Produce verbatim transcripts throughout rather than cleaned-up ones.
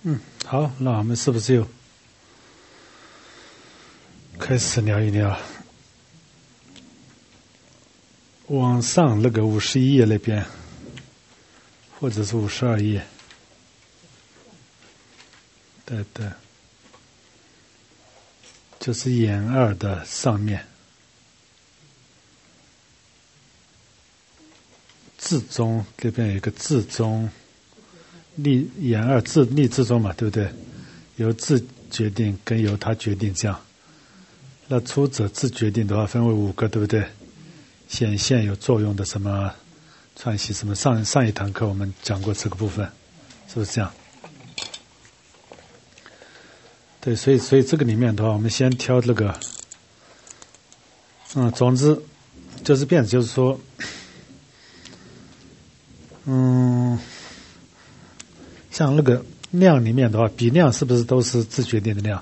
嗯，好，那我们是不是又开始聊一聊往上那个五十一页那边，或者是五十二页？对对，就是眼二的上面，字中这边有一个字中。立眼二自立自中嘛，对不对？由自决定跟由他决定这样。那出者自决定的话，分为五个，对不对？显现有作用的什么串系什么，上上一堂课我们讲过这个部分，是不是这样？对，所以所以这个里面的话，我们先挑这个，嗯，总之就是变子，就是说，嗯。像那个量里面的话，比量是不是都是自决定的量？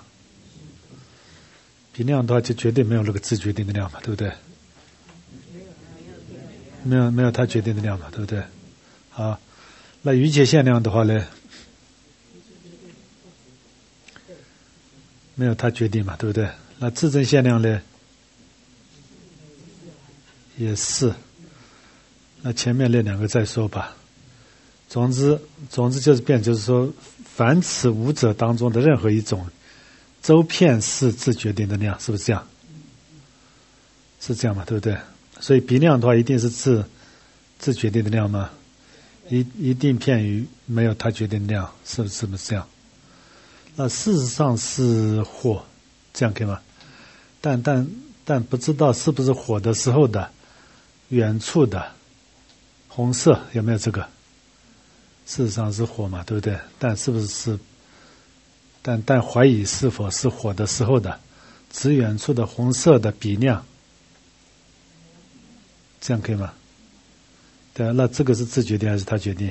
比量的话就绝对没有那个自决定的量嘛，对不对？没有没有它决定的量嘛，对不对？好，那余界限量的话呢，没有它决定嘛，对不对？那自证限量呢，也是。那前面那两个再说吧。总之，总之就是变，就是说，凡此五者当中的任何一种，周遍是自决定的量，是不是这样？是这样嘛，对不对？所以比量的话，一定是自自决定的量吗？一一定片于没有它决定的量，是不是是不是这样？那事实上是火，这样可以吗？但但但不知道是不是火的时候的远处的红色有没有这个？事实上是火嘛，对不对？但是不是是？但但怀疑是否是火的时候的，指远处的红色的比量，这样可以吗？对啊，那这个是自决定还是他决定？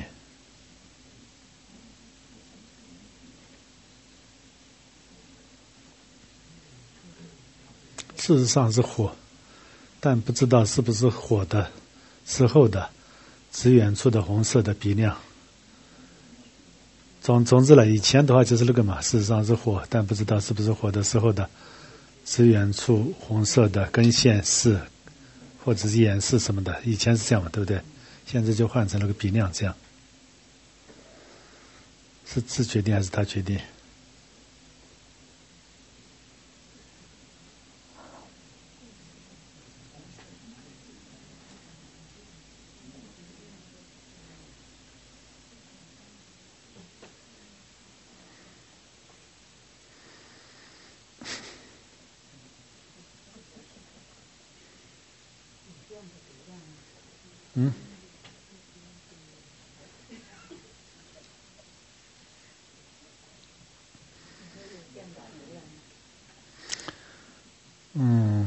事实上是火，但不知道是不是火的时候的，指远处的红色的比量。总总之了，以前的话就是那个嘛，事实上是火，但不知道是不是火的时候的，指远处红色的根线是，或者是眼是什么的，以前是这样嘛，对不对？现在就换成了个比量，这样是自决定还是他决定？嗯，嗯，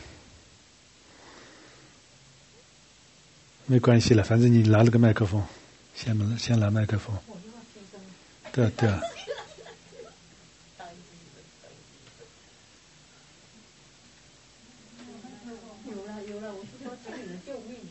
没关系了，反正你拿了个麦克风，先拿先拿麦克风。对啊，对啊。 有了有了，我是说请你们救命。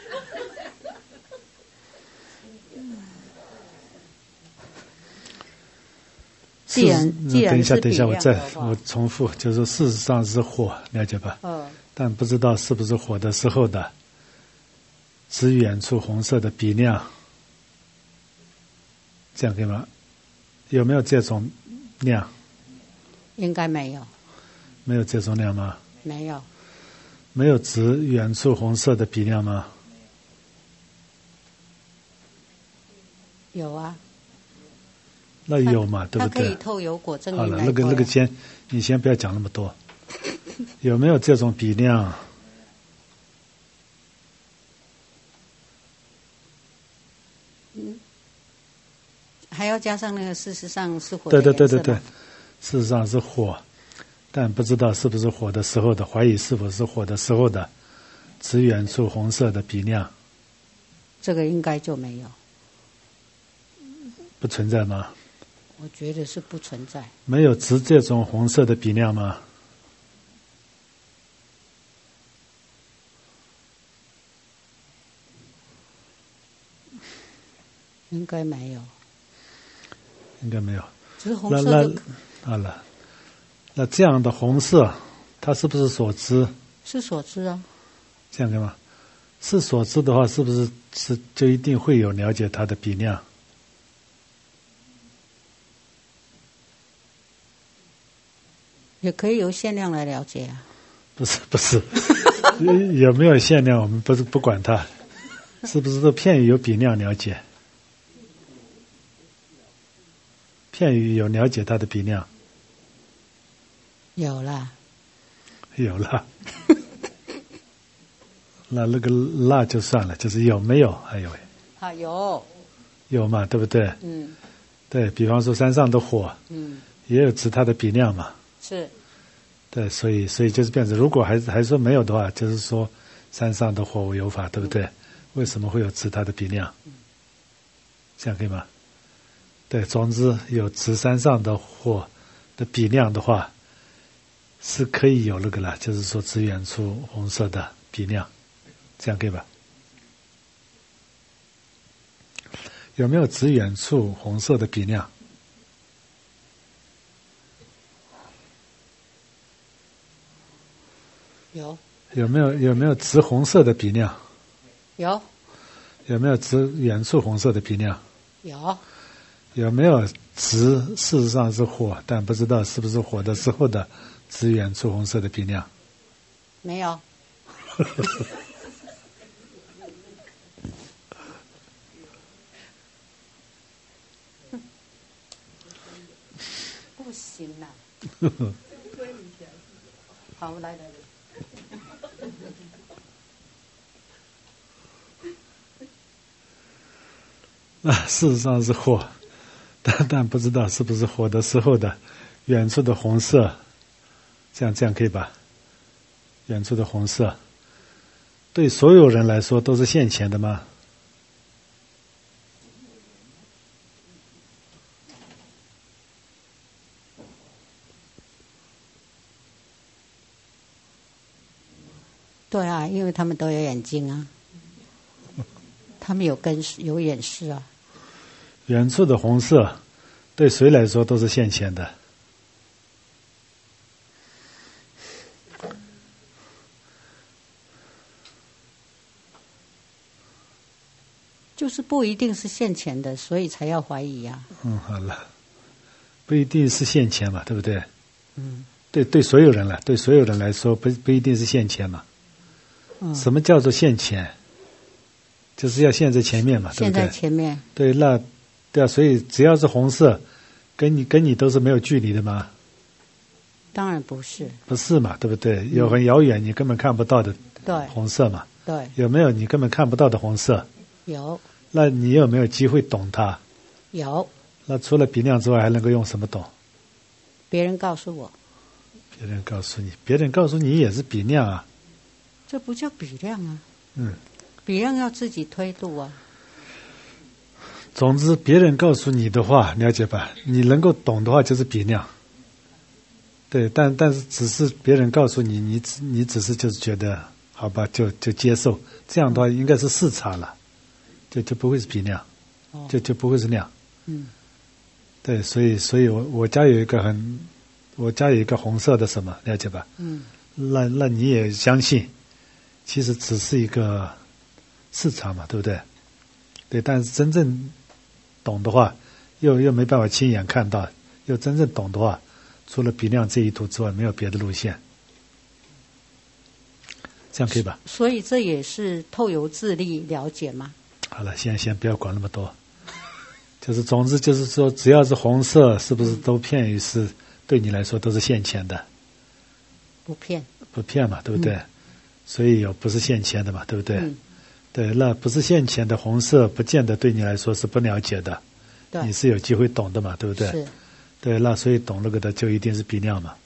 既然既然等一下，等一下，我再我我重复，就是说事实上是火，了解吧？ 嗯。 但不知道是不是火的时候的，指远处红色的比量，这样可以吗？有没有这种量？ 应该没有。 没有这种量吗？ 没有。 没有指远处红色的比量吗？ 有啊。 那有嘛，对不对？ 它可以透有果证明来。 好了，那个那个先，你先不要讲那么多。有没有这种比量？ 嗯，还要加上那个事实上是火的的颜色。 对对对对对，事实上是火，但不知道是不是火的时候的，怀疑是否是火的时候的，指远处红色的比量。 这个应该就没有。 不存在吗？ 我觉得是不存在。 没有指这种红色的比量吗？ 应该没有。 应该没有。 只是红那色的。 那好了，那这样的红色，它是不是所知？ 是所知啊。 这样干嘛？是所知的话，是不是是就一定会有了解它的比量？ 也可以由限量来了解啊。 不是不是，有没有限量我们不是不管它，是不是都片语有比量了解？片语有了解它的比量？ 有啦。 有了。那那个那就算了，就是有没有？还有啊，有有嘛，对不对？ 嗯， 对，比方说山上的火， 嗯， 也有指它的比量嘛。 是。 对，所以所以就是变成，如果还还说没有的话，就是说山上的火无有法，对不对？为什么会有指它的比量？这样可以吗？对，总之有指山上的火的比量的话，是可以有那个了，就是说指远处红色的比量，这样可以吧？有没有指远处红色的比量？ 有。 有没有有没有指红色的比量？ 有。 有没有指远处红色的比量？ 有。 有没有指事实上是火，但不知道是不是火的时候的指远处红色的比量？ 没有。不行啦。好，来来来。 啊，事实上是火，但但不知道是不是火的时候的远处的红色，这样这样可以吧？远处的红色，对所有人来说都是现前的吗？ 对啊，因为他们都有眼睛啊，他们有根有眼视啊。 远处的红色，对谁来说都是现前的？ 就是不一定是现前的，所以才要怀疑啊。 嗯，好了，不一定是现前嘛，对不对？ 嗯。 对对，所有人了，对所有人来说不不一定是现前嘛。 嗯。 什么叫做现前？就是要现在前面嘛，对不对？ 现在前面。 对，那对啊，所以只要是红色，跟你跟你都是没有距离的吗？ 当然不是。 不是嘛，对不对？有很遥远你根本看不到的对红色嘛。 对。 有没有你根本看不到的红色？ 有。 那你有没有机会懂它？ 有。 那除了比量之外，还能够用什么懂？ 别人告诉我。 别人告诉你，别人告诉你也是比量啊。 这不叫比量啊。 嗯。 比量要自己推度啊。 总之，别人告诉你的话，了解吧？你能够懂的话，就是比量。对，但但是只是别人告诉你，你只你只是就是觉得好吧，就就接受。这样的话，应该是视察了，就就不会是比量， 哦、 就就不会是量。 嗯。 对，所以所以我我家有一个很，我家有一个红色的什么，了解吧？ 嗯。 那那你也相信，其实只是一个视察嘛，对不对？对，但是真正懂的话，又又没办法亲眼看到，又真正懂的话，除了比量这一途之外，没有别的路线。这样可以吧？ 所以这也是透由自力了解嘛。 好了，现在先不要管那么多，就是总之就是说，只要是红色，是不是都骗于是对你来说都是现前的？ 不骗。 不骗嘛，对不对？嗯、所以有不是现前的嘛，对不对？ 嗯。 对，那不是现前的红色，不见得对你来说是不了解的。 对。 你是有机会懂的嘛，对不对？ 是。 对，那所以懂那个的就一定是比量嘛。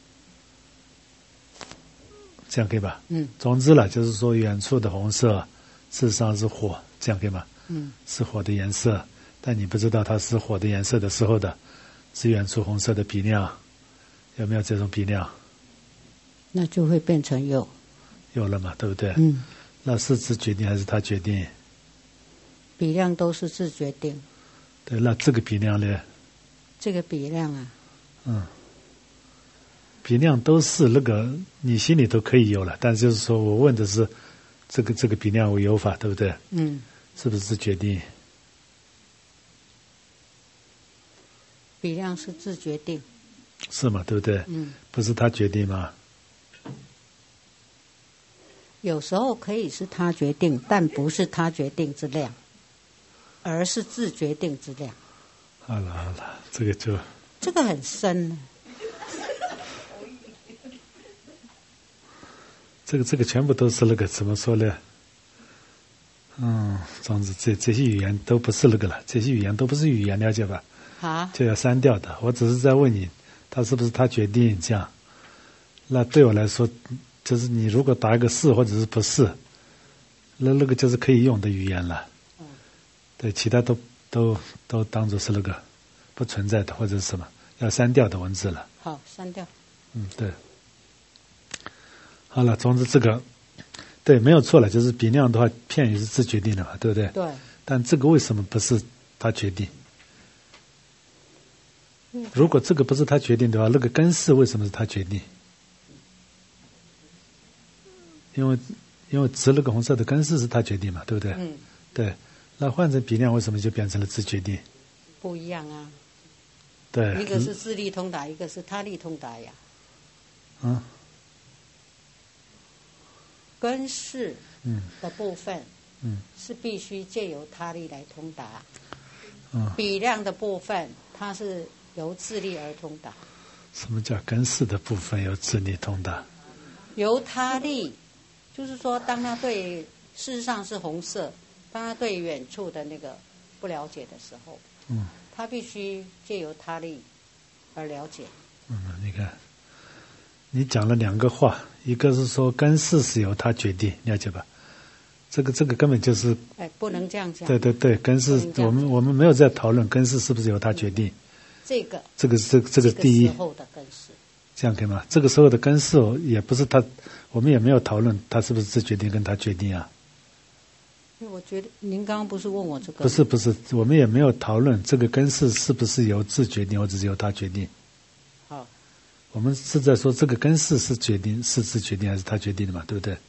这样可以吧？ 嗯。 总之了，就是说远处的红色，事实上是火，这样可以吗？ 嗯。 是火的颜色，但你不知道它是火的颜色的时候的，是远处红色的比量，有没有这种比量？ 那就会变成有。 有了嘛，对不对？ 嗯。 那是自决定还是他决定？ 比量都是自决定。 对，那这个比量呢？ 这个比量啊， 嗯，比量都是那个你心里都可以有了，但是就是说我问的是这个这个比量为有法，对不对？ 嗯， 是不是决定？ 比量是自决定， 是嘛？对不对？ 嗯， 不是他决定吗？ 有时候可以是他决定，但不是他决定之量，而是自决定之量。 好了好了，这个就这个很深呢。 这个这个全部都是那个怎么说呢？嗯，总之这这些语言都不是那个了，这些语言都不是语言，了解吧？ 啊， 就要删掉的。我只是在问你，他是不是他决定这样？那对我来说，就是你如果答一个是或者是不是，那那个就是可以用的语言了。 嗯， 对，其他都都都当做是那个不存在的或者是什么要删掉的文字了。 好，删掉。 嗯，对。好了，总之这个对没有错了，就是比量的话，片语是自决定的嘛，对不对？ 对。 但这个为什么不是他决定？如果这个不是他决定的话，那个根式为什么是他决定？因为因为植那个红色的根式是他决定嘛，对不对？ 嗯。 对，那换成比量为什么就变成了自决定？ 不一样啊。 对。 一个是自力通达，一个是他力通达呀。 嗯。 根式嗯的部分， 嗯， 是必须借由他力来通达。 嗯。 比量的部分，它是由自力而通达。 什么叫根式的部分由自力通达？ 由他力，就是说，当他对事实上是红色，当他对远处的那个不了解的时候， 嗯， 他必须借由他力而了解。 嗯，你看，你讲了两个话，一个是说根式是由他决定，了解吧？这个这个根本就是， 哎，不能这样讲。 对对对，根式我们我们没有在讨论根式是不是由他决定。 这个这个这个这个第一。 时候的根式。 这样可以吗？这个时候的根式也不是他，我们也没有讨论他是不是自决定跟他决定啊。 因为我觉得您刚刚不是问我这个？ 不是不是，我们也没有讨论这个根式是不是由自决定或者是由他决定。 好， 我们是在说这个根式是决定是自决定还是他决定的嘛？对不对？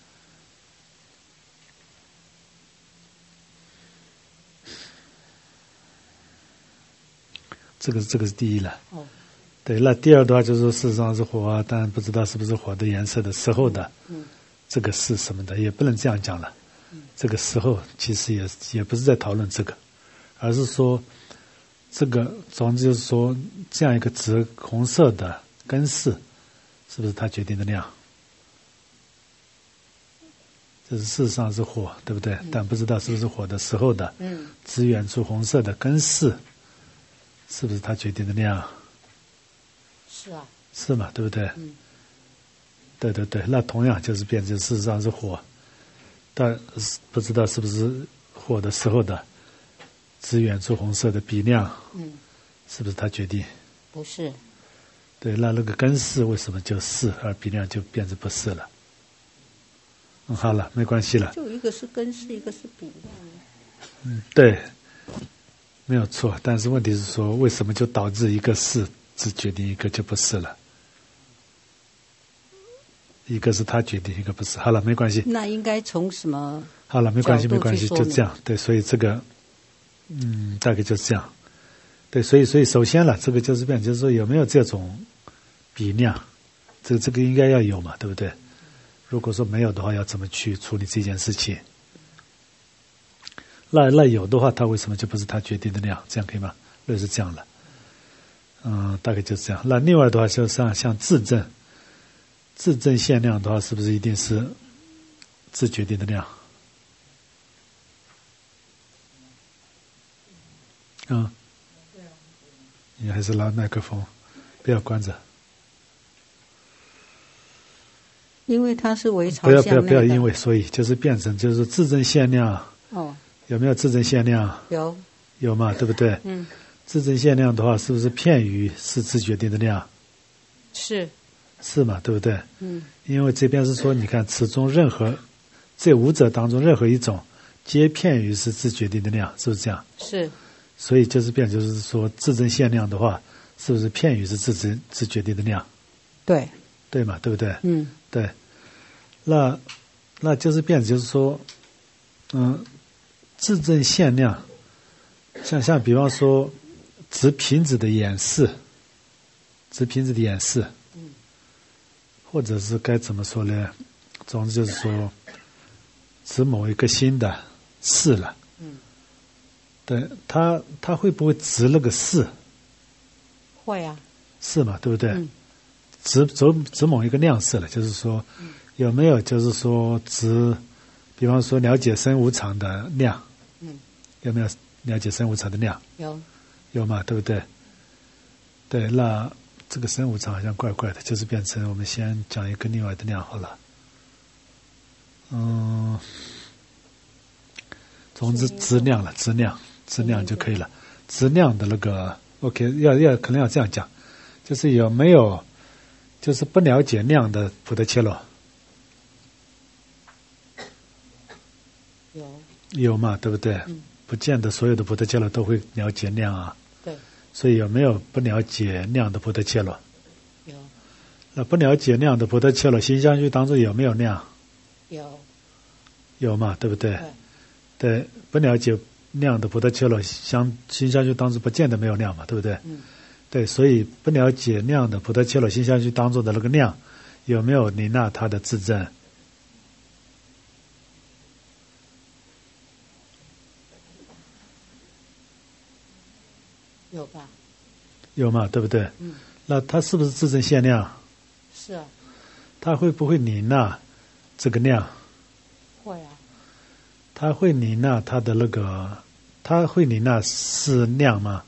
这个这个是第一了。 哦。 对，那第二的话就是说，事实上是火啊，但不知道是不是火的颜色的时候的， 嗯， 这个是什么的，也不能这样讲了。 嗯，这个时候其实也也不是在讨论这个，而是说，这个总之就是说，这样一个紫红色的根式，是不是它决定的量？这是事实上是火，对不对？嗯、但不知道是不是火的时候的， 嗯， 紫远处红色的根式，是不是它决定的量？ 是啊， 是嘛，对不对？ 嗯， 对对对，那同样就是变成事实上是火，但不知道是不是火的时候的紫远处红色的比量， 嗯， 是不是它决定？ 不是。 对，那那个根式为什么就是而比量就变成不是了？嗯，好了，没关系了。 就一个是根式，一个是比量。 嗯，对，没有错。但是问题是说，为什么就导致一个是？是决定一个就不是了，一个是他决定，一个不是。好了，没关系。 那应该从什么？ 好了，没关系，没关系，就这样。对，所以这个，嗯，大概就是这样。对，所以所以首先了，这个就是变，就是说有没有这种比量，这个这个应该要有嘛，对不对？如果说没有的话，要怎么去处理这件事情？那那有的话，他为什么就不是他决定的量？这样可以吗？类似这样了。嗯，大概就是这样。那另外的话，就像像自证，自证限量的话，是不是一定是自决定的量？嗯，你还是拿麦克风，不要关着。 因为它是微朝不要不要不要， 向内的。 因为所以就是变成就是自证限量。 哦， 有没有自证限量？ 有， 有嘛，对不对？ 嗯。 自证限量的话，是不是片语是自决定的量？ 是。 是嘛，对不对？ 嗯。 因为这边是说，你看，此中任何这五者当中任何一种，皆片语是自决定的量，是不是这样？ 是。 所以就是变，就是说自证现量的话，是不是片语是自证自决定的量？ 对， 对嘛，对不对？ 嗯， 对。那那就是变，就是说，嗯，自证现量，像像比方说，执瓶子的演示，执瓶子的演示， 嗯， 或者是该怎么说呢？总之就是说，指某一个新的事了。 嗯， 对，他他会不会指那个事？ 会啊。 是嘛，对不对？ 嗯， 指指指某一个量事了，就是说， 嗯， 有没有就是说指，比方说了解生无常的量， 嗯， 有没有了解生无常的量？ 有。 有嘛，对不对？对，那这个生无常好像怪怪的，就是变成我们先讲一个另外的量好了。嗯，总之质量了，质量，质量就可以了。质量的那个 ，OK， 要要可能要这样讲，就是有没有，就是不了解量的普特切罗？ 有。 有嘛，对不对？ 嗯， 不见得所有的普特切罗都会了解量啊。 对。 所以有没有不了解量的普特切罗？ 有。 那不了解量的普特切罗，心相续当中有没有量？ 有。 有嘛，对不对？ 对。 对，不了解量的普特切罗，相心相续当中不见得没有量嘛，对不对？ 嗯。 对，所以不了解量的普特切罗心相续当中的那个量，有没有领纳它的自证？ 有吧？ 有嘛，对不对？ 嗯。 那它是不是自证现量？ 是啊。 它会不会领纳这个量？ 会啊。 它会领纳它的那个，它会领纳是量吗？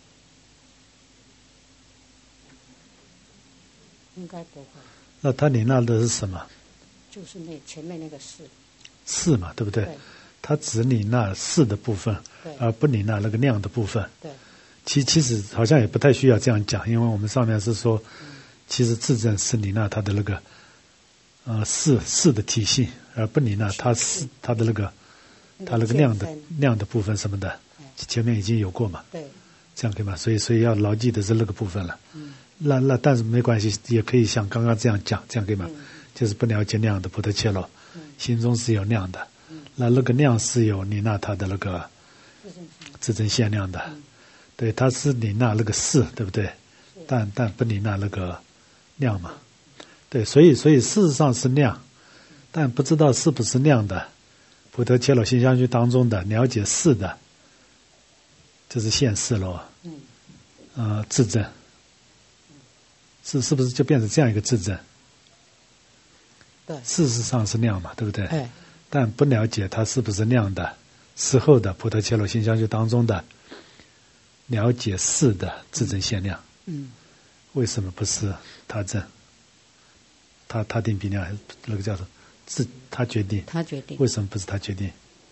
应该不会。 那它领纳的是什么？ 就是那前面那个事。 事嘛，对不对？ 对。 它只领纳事的部分，而不领纳那个量的部分。 对。 其其实好像也不太需要这样讲，因为我们上面是说，嗯、其实自证是领纳它的那个，呃，事事的体系，而不领纳它是它的那个，它那个量的量的部分什么的，前面已经有过嘛。 对。 这样可以吗？所以所以要牢记的是那个部分了。 嗯。 那那但是没关系，也可以像刚刚这样讲，这样可以吗？ 嗯、 就是不了解量的普特切罗， 嗯、 心中是有量的， 嗯、 那那个量是有领纳它的那个自证现量的。 嗯， 对，它是领纳那个事，对不对？但但不领纳那个量嘛。对，所以所以事实上是量，但不知道是不是量的。普特切罗心相续当中的了解事的，就是现事咯。 嗯。 呃，自证，是是不是就变成这样一个自证？ 对。 事实上是量嘛，对不对？ 哎。 但不了解它是不是量的，事后的普特切罗心相续当中的。了解事的自证现量， 嗯， 为什么不是他证？他他定比量，那个叫做自他决定， 他决定， 为什么不是他决定？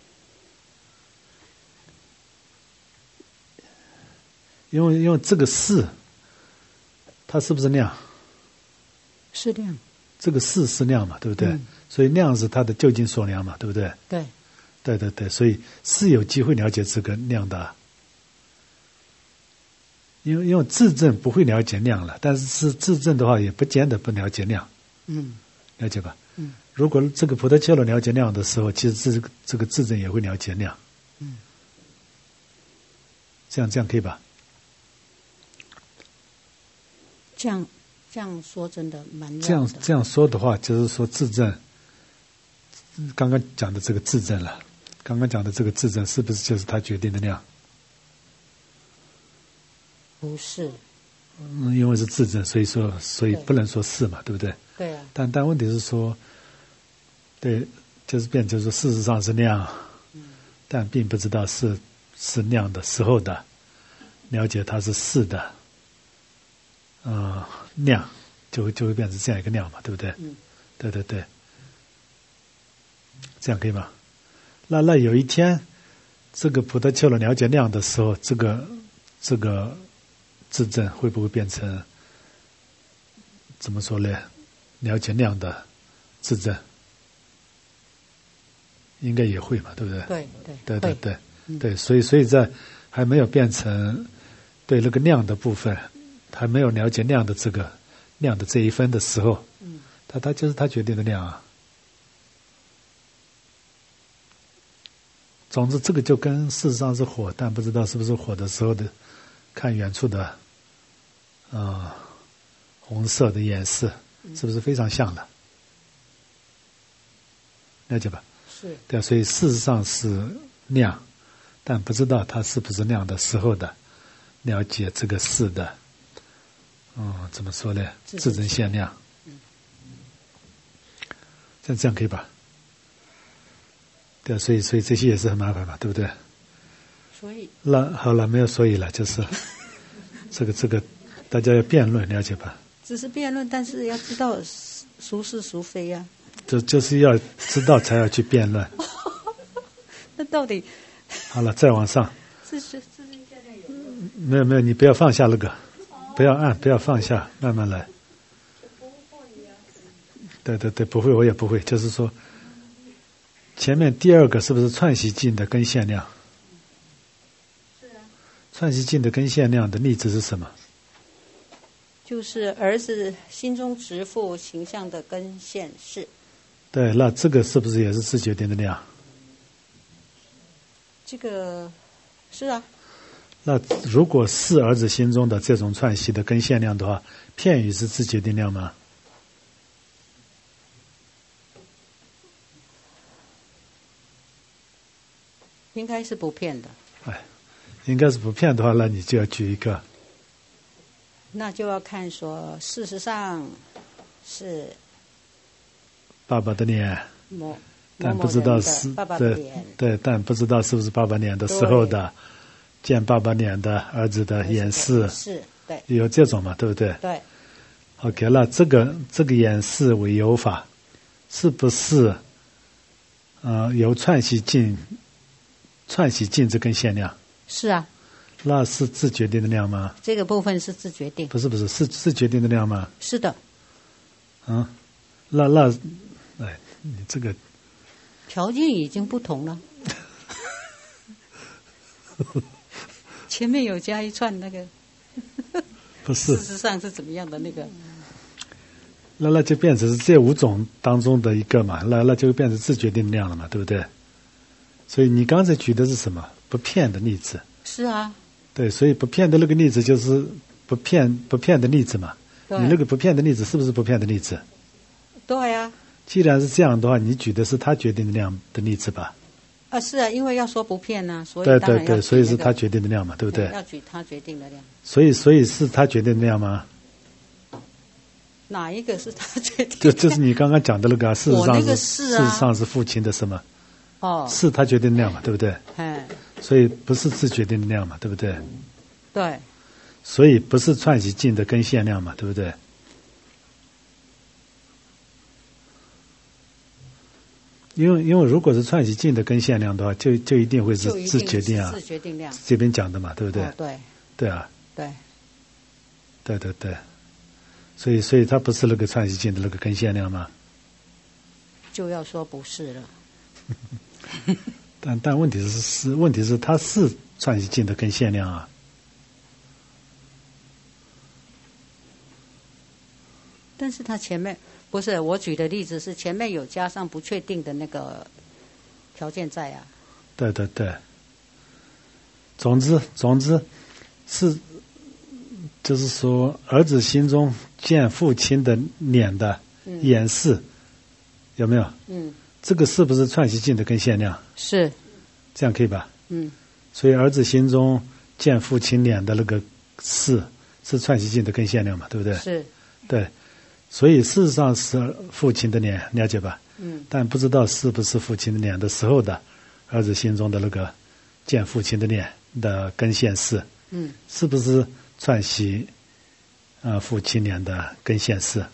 因为因为这个事，它是不是量？ 是量。 这个事是量嘛，对不对？ 嗯、 所以量是它的究竟所量嘛，对不对？ 对。 对对对，所以是有机会了解这个量的。因为因为自证不会了解量了，但是是自证的话，也不见得不了解量。 嗯， 了解吧？ 嗯， 如果这个普特切罗了解量的时候，其实这个这个自证也会了解量。 嗯， 这样这样可以吧？ 这样这样说真的蛮妙的。 这样这样说的话，就是说自证，刚刚讲的这个自证了，刚刚讲的这个自证是不是就是他决定的量？ 不是， 嗯，因为是自证，所以说，所以不能说是嘛，对不对？ 对啊。 但但问题是说，对，就是变，就是说事实上是量， 嗯， 但并不知道是是量的时候的，了解它是是的，呃，量就会就会变成这样一个量嘛，对不对？ 嗯， 对对对，这样可以吗？那那有一天，这个普特切罗了解量的时候，这个这个。自证会不会变成怎么说呢？了解量的自证，应该也会嘛，对不对？ 对对对对对、嗯、对， 对， 所以所以在还没有变成对那个量的部分，还没有了解量的这个量的这一分的时候， 嗯， 他他就是他决定的量啊。总之，这个就跟事实上是火，但不知道是不是火的时候的，看远处的，啊、呃，红色的颜色，是不是非常像的？了解吧？ 是。 对啊，所以事实上是亮，但不知道它是不是亮的时候的，了解这个事的，嗯，怎么说呢？自证现亮。 嗯。 这样这样可以吧？对啊，所以所以这些也是很麻烦嘛，对不对？ 所以。 那好了，没有所以了，就是这个这个，大家要辩论，了解吧？ 只是辩论，但是要知道孰是孰非呀、啊。 就就是要知道才要去辩论。 那到底？ 好了，再往上。 是是是是现在有。 没有没有，你不要放下那个，不要按，不要放下，慢慢来。对对对，不会，我也不会。就是说，前面第二个是不是串习境的根现量？ 是啊。 串习境的根现量的例子是什么？ 就是儿子心中直父形象的根现是。 对，那这个是不是也是自决定的量？ 这个是啊。 那如果是儿子心中的这种串习的根现量的话，片语是自决定量吗？ 应该是不骗的。 哎，应该是不骗的话，那你就要举一个。 那就要看说，事实上是爸爸的脸， 某但不知道是爸爸的脸， 对，但不知道是不是爸爸脸的时候的见爸爸脸的儿子的眼视， 是，对， 有这种嘛，对不对？ 对。 OK， 那这个这个眼视为有法，是不是呃由串习境串习境这根现量？是啊。 那是自决定的量吗？ 这个部分是自决定。 不是不是，是自决定的量吗？ 是的。 嗯，那那，哎，你这个条件已经不同了。前面有加一串那个。 不是。 事实上是怎么样的那个？ 那那就变成是这五种当中的一个嘛，那那就变成自决定量了嘛，对不对？所以你刚才举的是什么？不骗的例子。 是啊。 对，所以不骗的那个例子就是不骗不骗的例子嘛。你那个不骗的例子是不是不骗的例子？ 对呀、啊。 既然是这样的话，你举的是他决定的量的例子吧？ 啊，是啊，因为要说不骗呢、啊，所以对当然要举、那个、 对对，所以是他决定的量嘛，对不对？ 要举他决定的量。 所以所以是他决定的量吗？ 哪一个是他决定的？ 就就是你刚刚讲的那个、啊，事实上是、 是啊、 事实上是父亲的什么？ 哦， 是他决定的量嘛，对不对？ 哎， 所以不是自决定的量嘛，对不对？ 对。 所以不是串习境的根现量嘛，对不对？因为因为如果是串习境的根现量的话，就就一定会是自决定啊， 自决定量这边讲的嘛，对不对？ 哦、对。 对啊。 对。 对对对。所以所以它不是那个串习境的那个根现量吗？ 就要说不是了。 但但问题是是问题是它是串习境的根现量啊。 但是它前面不是我举的例子是前面有加上不确定的那个条件在啊。 对对对。总之总之是就是说儿子心中见父亲的脸的眼视、嗯、有没有？嗯。这个是不是串习境的根现量？ 是。 这样可以吧？ 嗯。 所以儿子心中见父亲脸的那个视是串习境的根现量嘛，对不对？ 是。 对。所以事实上是父亲的脸，了解吧？ 嗯。但不知道是不是父亲的脸的时候的儿子心中的那个见父亲的脸的根现视， 嗯， 是不是串习啊、呃、父亲脸的根现视？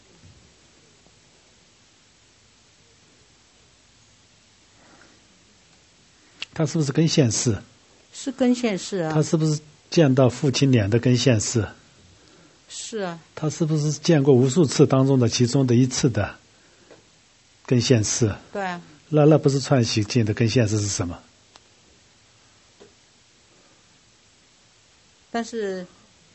他是不是根现视？ 是根现视啊。 他是不是见到父亲脸的根现视？ 是啊。 他是不是见过无数次当中的其中的一次的根现视？ 对啊。 那那不是串习境的根现视是什么？ 但是，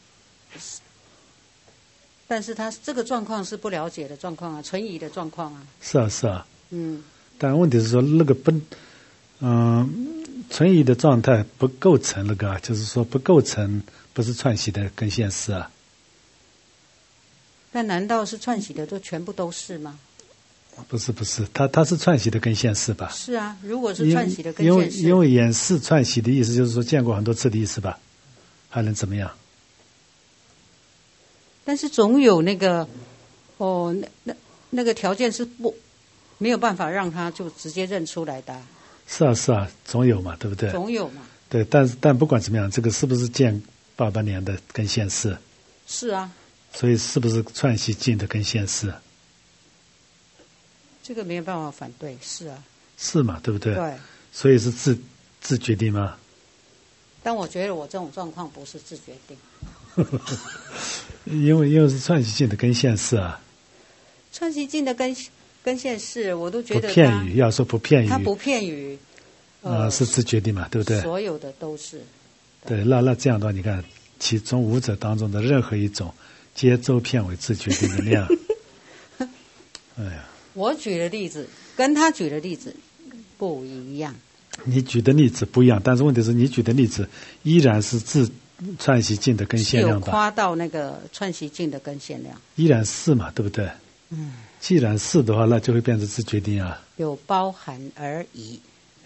但是他这个状况是不了解的状况啊，存疑的状况啊。 是啊，是啊。 嗯。 但问题是说，那个不，嗯，存疑的状态不构成那个，就是说不构成不是串习的跟现世啊。 但难道是串习的都全部都是吗？ 不是不是，它它是串习的跟现世吧？ 是啊，如果是串习的跟因为现世， 因为演示串习的意思就是说见过很多次的意思吧？还能怎么样？ 但是总有那个，哦，那那那个条件是不没有办法让他就直接认出来的、啊。 是啊是啊，总有嘛，对不对？ 总有嘛。 对，但是但不管怎么样，这个是不是见八八年的跟现世？ 是啊。 所以是不是串习进的跟现世？ 这个没有办法反对，是啊。 是嘛，对不对？ 对。 所以是自自决定吗？ 但我觉得我这种状况不是自决定。 因为因为是串习进的跟现世啊。 串习进的跟跟现世，我都觉得不骗语，要说不骗语， 他不骗语， 呃，呃是自决定嘛，对不对？ 所有的都是。 对，那那这样的话，你看，其中五者当中的任何一种，皆周遍为自决定的量。哎呀。 我举的例子跟他举的例子不一样。 你举的例子不一样，但是问题是你举的例子依然是自串习进的跟现量吧？ 有夸到那个串习进的跟现量， 依然是嘛，对不对？ 嗯。 既然是的话，那就会变成自决定啊。 有包含而已。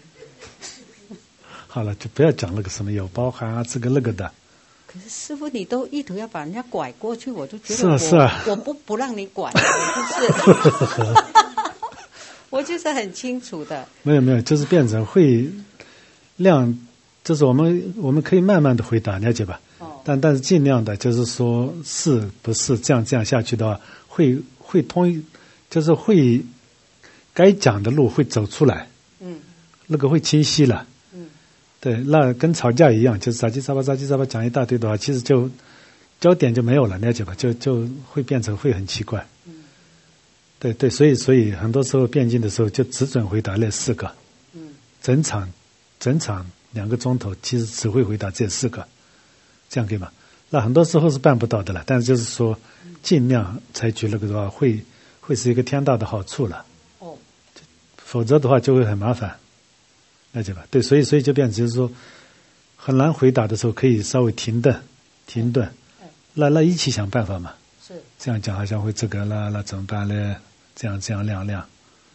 好了，就不要讲那个什么有包含啊，这个那个的。 可是师父，你都意图要把人家拐过去，我就觉得是啊是啊， 我不不让你拐，我就是，我就是很清楚的。 没有没有，就是变成会量，就是我们我们可以慢慢的回答，了解吧？哦。但但是尽量的，就是说是不是这样这样下去的话，会会通，就是会该讲的路会走出来。嗯。那个会清晰了。对，那跟吵架一样，就是杂七杂八、杂七杂八讲一大堆的话，其实就焦点就没有了，了解吧？就就会变成会很奇怪。嗯。对对，所以所以很多时候辩经的时候就只准回答那四个。嗯。整场整场两个钟头，其实只会回答这四个，这样可以吗？那很多时候是办不到的了，但是就是说尽量采取那个的话，会会是一个天大的好处了。哦。否则的话就会很麻烦。了解吧？对，所以所以就变成就是说，很难回答的时候，可以稍微停顿，停顿，那那一起想办法嘛。是这样讲，好像会这个那那怎么办呢？这样这样亮亮，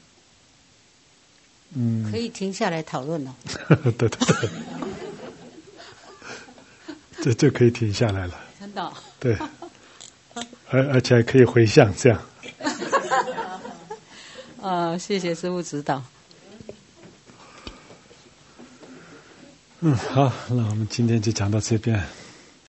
嗯， 可以停下来讨论了。 对对对，这就可以停下来了。 真的？ 对，而而且还可以回向这样。 呃，谢谢师父指导。 嗯，好，那我们今天就讲到这边。